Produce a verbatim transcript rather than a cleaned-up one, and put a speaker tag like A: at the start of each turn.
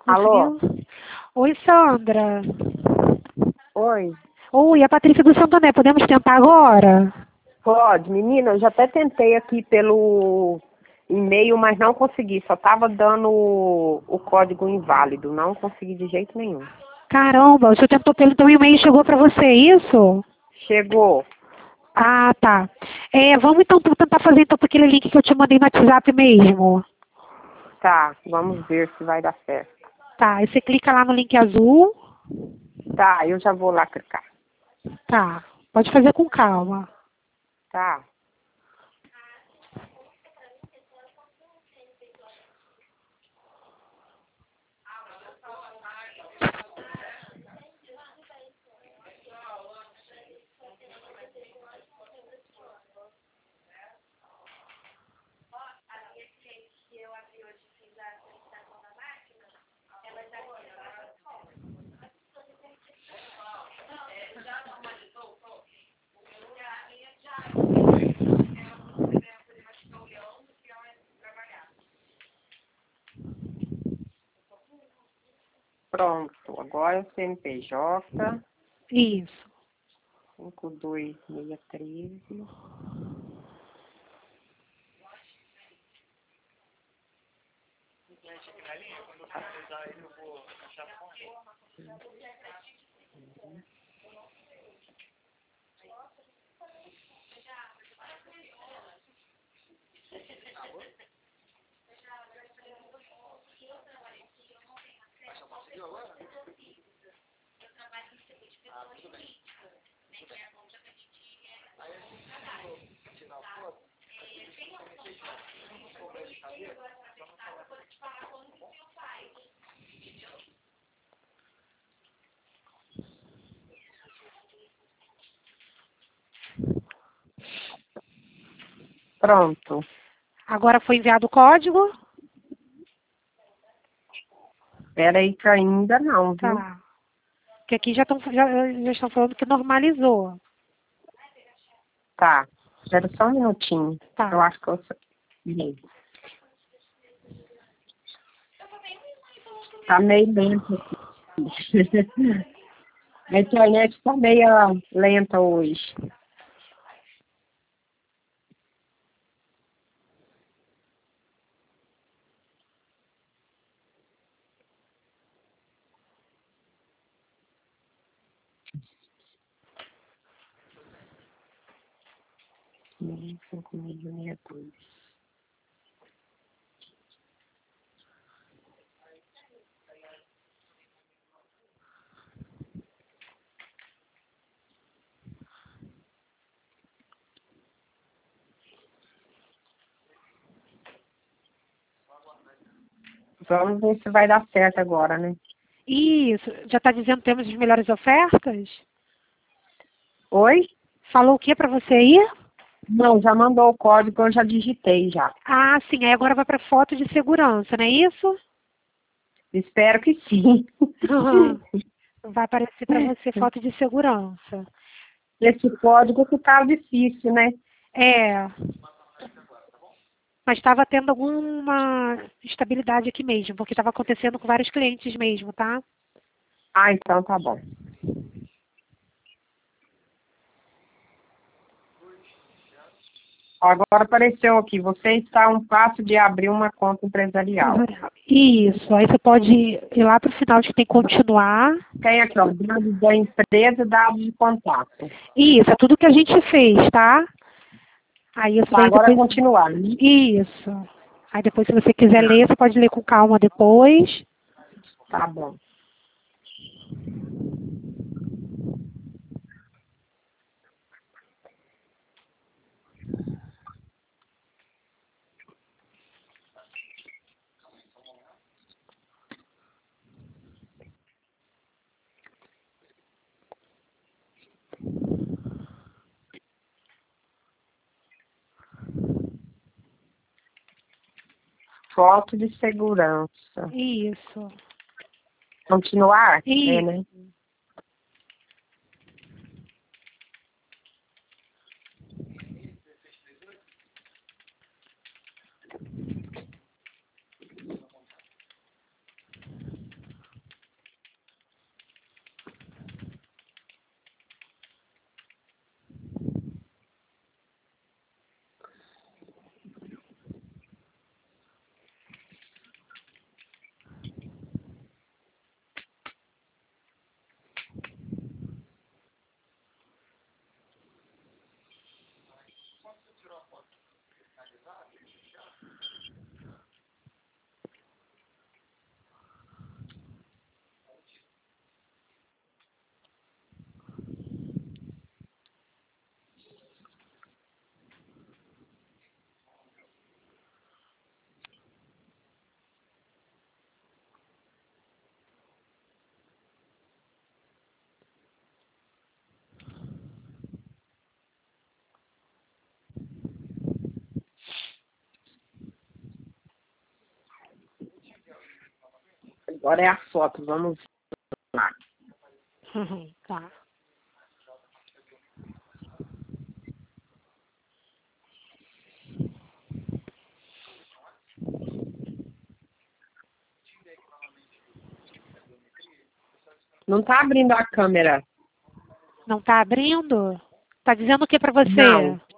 A: Alô?
B: Conseguiu? Oi, Sandra.
A: Oi.
B: Oi, é a Patrícia do Santander. Podemos tentar agora?
A: Pode, menina, eu já até tentei aqui pelo e-mail, mas não consegui. Só tava dando o, o código inválido. Não consegui de jeito nenhum.
B: Caramba, o senhor tentou pelo teu e-mail e chegou para você, é isso?
A: Chegou.
B: Ah, tá. É, vamos então tentar fazer então por aquele link que eu te mandei no WhatsApp mesmo.
A: Tá, vamos ver se vai dar certo.
B: Tá, aí você clica lá no link azul.
A: Tá, eu já vou lá clicar.
B: Tá, pode fazer com calma.
A: Tá. Pronto, agora é o C N P J
B: Isso.
A: cinco dois seis três. Pronto.
B: Agora foi enviado o código?
A: Espera aí que ainda não, viu?
B: Tá. Porque aqui já estão já, já estão falando que normalizou.
A: Tá. Espera só um minutinho.
B: Tá.
A: Eu acho que eu sei. Tá meio lento aqui. A internet tá meio lenta hoje. cinco mil e sessenta e dois. Vamos ver se vai dar certo agora, né?
B: Isso. Já está dizendo que temos as melhores ofertas?
A: Oi?
B: Falou o que para você aí?
A: Não, já mandou o código, eu já digitei já.
B: Ah, sim. Aí agora vai para foto de segurança, não é isso?
A: Espero que sim.
B: Vai aparecer para você foto de segurança.
A: Esse código que tá difícil, né?
B: É. Mas estava tendo alguma instabilidade aqui mesmo, porque estava acontecendo com vários clientes mesmo, tá?
A: Ah, então tá bom. Agora apareceu aqui, você está a um passo de abrir uma conta empresarial.
B: Isso, aí você pode ir lá para o final de que tem que continuar.
A: Tem aqui, ó, dados da empresa, dados de contato.
B: Isso, é tudo que a gente fez, tá? Aí isso
A: Tá,
B: daí
A: agora
B: depois.
A: continuar, né?
B: Isso. Aí depois, se você quiser
A: Tá,
B: ler, você pode ler com calma depois.
A: tá bom. Foto de segurança.
B: Isso.
A: Continuar? É,
B: Isso.
A: né? Agora é as fotos, vamos lá.
B: Tá.
A: Não tá abrindo a câmera.
B: Não tá abrindo? Tá dizendo o que pra você?
A: Não.